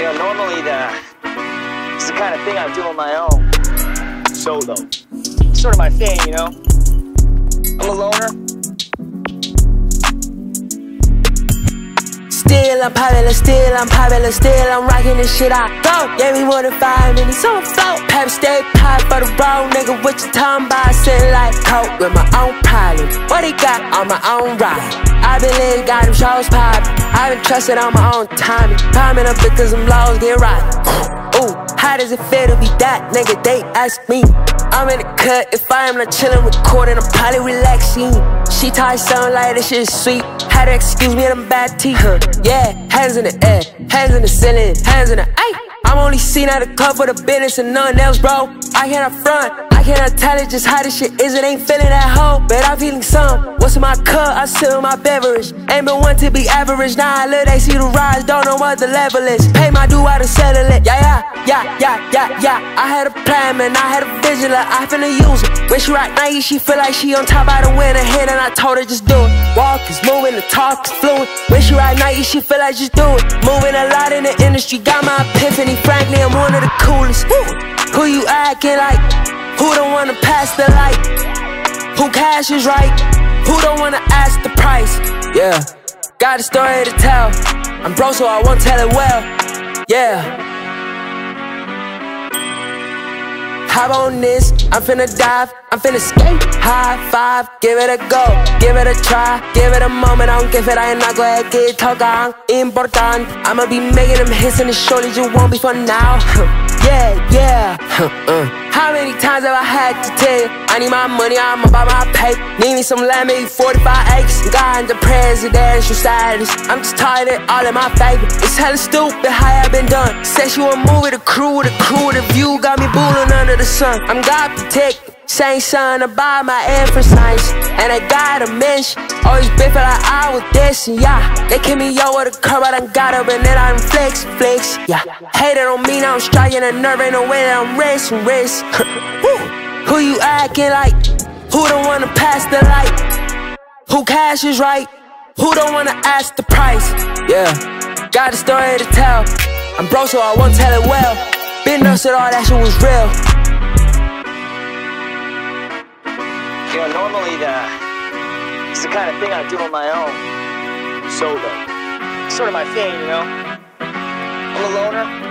Normally it's the kind of thing I do on my own, solo. It's sort of my thing, you know? I'm a loner. Still I'm popular, still I'm rocking this shit I go. Gave me more than 5 minutes on the floor. Pep stay pie for the road, nigga, what you talking about? Sitting like coke with my own pilot. What he got on my own ride? I been lit, got them shows poppin'. I been trusted on my own timing. Climbing up because them laws get right. Ooh, how does it feel to be that nigga? They ask me. I'm in the cut, if I am not chillin', recording, I'm probably relaxing. She tied something like this shit is sweet. Had to excuse me, them bad teeth. Yeah, hands in the air, hands in the ceiling, hands in the ay. I'm only seen at the club for the business and nothing else, bro. I cannot front, I cannot tell it just how this shit is. It ain't feeling that hoe, but I'm feeling some. What's in my cup? I sip my beverage. Ain't been one to be average. Now I look, they see the rise, don't know what the level is. Pay my due out and settle it. Yeah. I had a plan, man, I had a vision, like I finna use it. When she right now, she feel like she on top, I done win her head, and I told her just do it. Walk is moving, the talk is fluent. When she right now, she feel like just do it. Moving a lot in the industry, got my epiphany. Frankly, I'm one of the coolest. Who you acting like? Who don't wanna pass the light? Who cash is right? Who don't wanna ask the price? Yeah, got a story to tell. I'm broke, so I won't tell it well. Yeah. Hop on this, I'm finna dive, I'm finna skate. High five, give it a go, give it a try, give it a moment. I don't give it, I ain't not gonna get talk on. Important, I'ma be making them hits in the shorty, you won't be for now. Yeah. How many times have I had to tell you? I need my money, I'm about my pay. Need me some land, maybe 45 acres. God, the presidential status. I'm just tired of all in my favor. It's hella stupid how I been done. Said she want move with the crew, the view got me booling under the sun. I'm God protected. Same son about my emphasize. And I got a mention. Always been feel like I was destined, yeah. They kill me yo with a curve, I done got up and then I done flex, yeah. Hate it don't mean I'm striking a nerve, ain't no way that I'm racing. Who you acting like? Who don't wanna pass the light? Who cash is right? Who don't wanna ask the price? Yeah, got a story to tell. I'm broke, so I won't tell it well. Been nursed all that shit was real. Normally it's the kind of thing I do on my own, solo. It's sort of my thing, you know? I'm a loner.